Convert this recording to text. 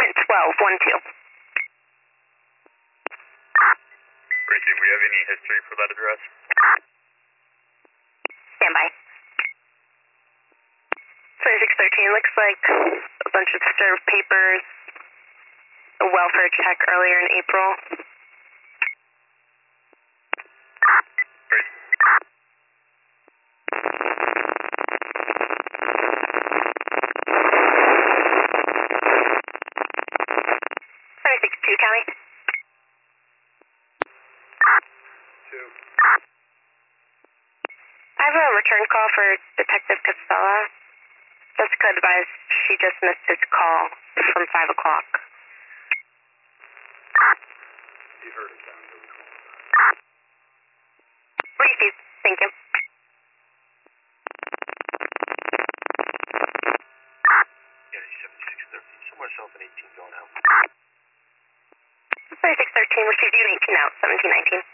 1212. Richie, we have any history for that address? Stand by. 2613 looks like a bunch of served papers, a welfare check earlier in April. Great. 26-2, County. 2. I have a return call for Detective Casella. Jessica advised she just missed his call from 5 o'clock. You heard it, sounds really cool. Received. Thank you. Yeah, 7613. Somewhere south in 18 going out. 2613 received you in 18 out, 1719.